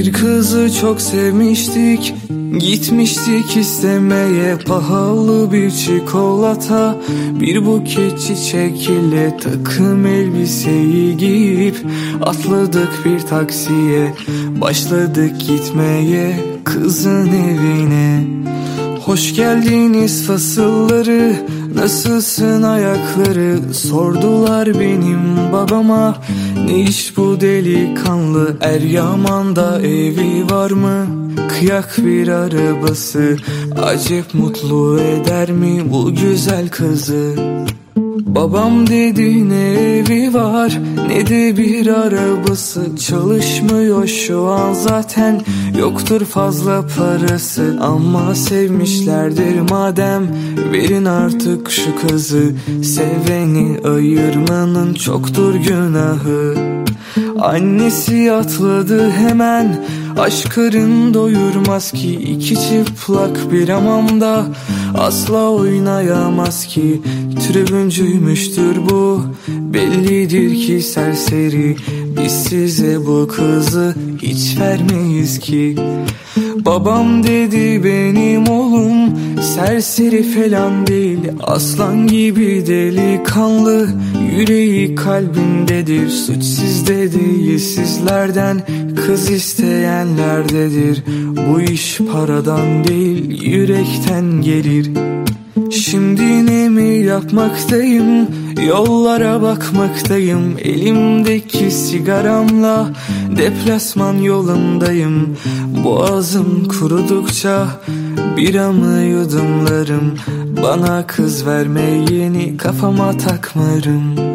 Bir kızı çok sevmiştik, gitmiştik istemeye. Pahalı bir çikolata, bir buket çiçek ile takım elbiseyi giyip atladık bir taksiye. Başladık gitmeye kızın evine. Hoş geldiniz fasılları, nasılsın ayakları, sordular benim babama. Ne iş bu delikanlı, Eryaman'da evi var mı? Kıyak bir arabası, acep mutlu eder mi bu güzel kızı? Babam dedi ne evi var ne de bir arabası, çalışmıyor şu an zaten, yoktur fazla parası. Ama sevmişlerdir madem, verin artık şu kızı, seveni ayırmanın çoktur günahı. Annesi atladı hemen, aşk karın doyurmaz ki, iki çıplak bir hamamda asla oynayamaz ki. Tribüncüymüştür bu, bellidir ki serseri, biz size bu kızı hiç vermeyiz ki. Babam dedi benim oğlum serseri falan değil, aslan gibi delikanlı, yüreği kalbindedir. Suç sizde değil sizlerden, kız isteyenlerdedir. Bu iş paradan değil yürekten gelir. Şimdi ne mi yapmaktayım, yollara bakmaktayım, elimdeki sigaramla deplasman yolundayım. Boğazım kurudukça biramı yudumlarım, bana kız vermeyeni kafama takmarım.